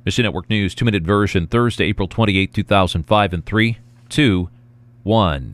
Mission Network News, 2-minute version, Thursday, April 28, 2005, in 3, 2, 1.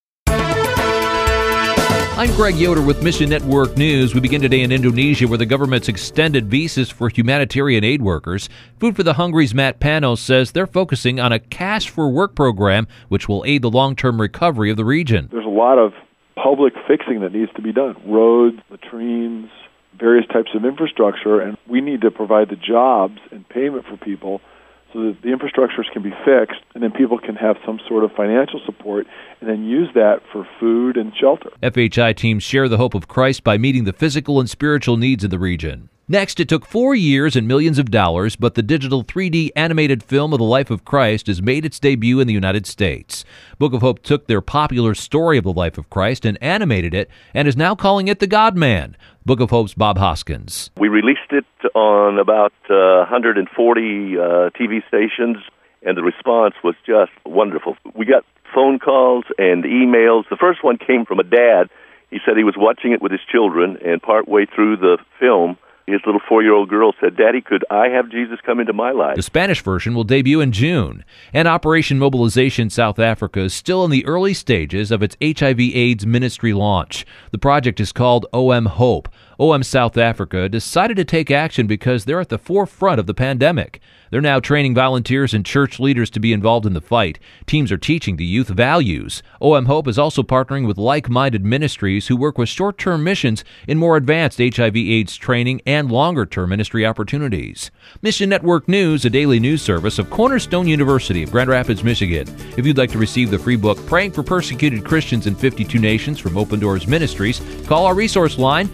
I'm Greg Yoder with Mission Network News. We begin today in Indonesia, where the government's extended visas for humanitarian aid workers. Food for the Hungry's Matt Panos says they're focusing on a Cash for Work program, which will aid the long-term recovery of the region. There's a lot of public fixing that needs to be done. Roads, latrines, various types of infrastructure, and we need to provide the jobs and payment for people so that the infrastructures can be fixed, and then people can have some sort of financial support, and then use that for food and shelter. FHI teams share the hope of Christ by meeting the physical and spiritual needs of the region. Next, it took 4 years and millions of dollars, but the digital 3D animated film of the life of Christ has made its debut in the United States. Book of Hope took their popular story of the life of Christ and animated it, and is now calling it The God-Man. Book of Hope's Bob Hoskins. We released it on about 140 TV stations, and the response was just wonderful. We got phone calls and emails. The first one came from a dad. He said he was watching it with his children, and partway through the film, his little 4-year-old girl said, "Daddy, could I have Jesus come into my life?" The Spanish version will debut in June, and Operation Mobilization South Africa is still in the early stages of its HIV/AIDS ministry launch. The project is called OM Hope. OM South Africa decided to take action because they're at the forefront of the pandemic. They're now training volunteers and church leaders to be involved in the fight. Teams are teaching the youth values. OM Hope is also partnering with like-minded ministries who work with short-term missions in more advanced HIV/AIDS training and longer-term ministry opportunities. Mission Network News, a daily news service of Cornerstone University of Grand Rapids, Michigan. If you'd like to receive the free book, Praying for Persecuted Christians in 52 Nations from Open Doors Ministries, call our resource line,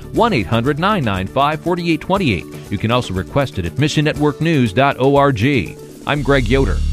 1-800-995-4828. You can also request it at missionnetworknews.org. I'm Greg Yoder.